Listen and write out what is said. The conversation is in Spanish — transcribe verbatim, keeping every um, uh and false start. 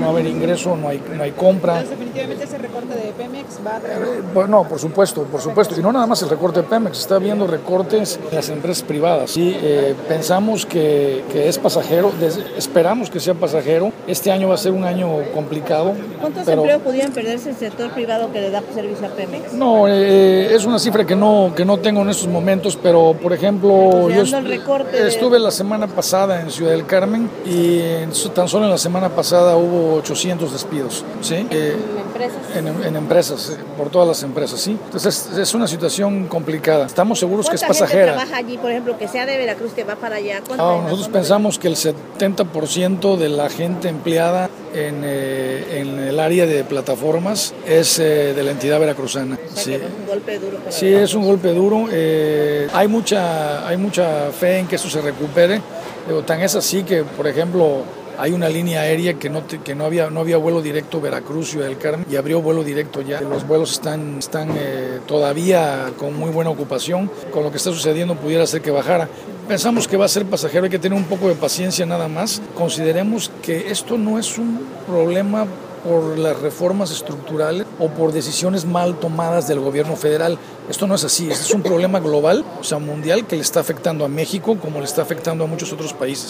va a haber ingreso, no hay, no hay compra. Entonces, definitivamente ese recorte de Pemex va a traer... Eh, bueno, por supuesto, por supuesto. Y no nada más el recorte de Pemex, está habiendo recortes en las empresas privadas. Sí, eh, pensamos que, que es pasajero, des, esperamos que sea pasajero. Este año va a ser un año complicado. ¿Cuántos pero, empleos podrían perderse el sector privado que le da servicio a Pemex? No, eh, es una cifra que no, que no tengo en estos momentos, pero por ejemplo, yo est- el recorte estuve la semana pasada en Ciudad del Carmen y en, tan solo en la semana pasada hubo ochocientos despidos, ¿sí? ¿En eh, empresas? En, en empresas, eh, por todas las empresas, ¿sí? Entonces es, es una situación complicada. Estamos seguros que es pasajera. ¿Cuánta gente trabaja allí, por ejemplo, que sea de Veracruz, que va para allá? Ah, nosotros pensamos que el setenta por ciento de la gente empleada en, eh, en el área de plataformas es eh, de la entidad veracruzana. O sea, sí, que es un golpe duro. Para sí es un golpe duro. Eh, hay, mucha, hay mucha fe en que esto se recupere. Pero tan es así que, por ejemplo, hay una línea aérea que no, te, que no había no había vuelo directo Veracruz, Ciudad del Carmen, y abrió vuelo directo ya. Los vuelos están, están eh, todavía con muy buena ocupación. Con lo que está sucediendo pudiera ser que bajara. Pensamos que va a ser pasajero, hay que tener un poco de paciencia nada más. Consideremos que esto no es un problema por las reformas estructurales o por decisiones mal tomadas del gobierno federal. Esto no es así, este es un problema global, o sea, mundial, que le está afectando a México como le está afectando a muchos otros países.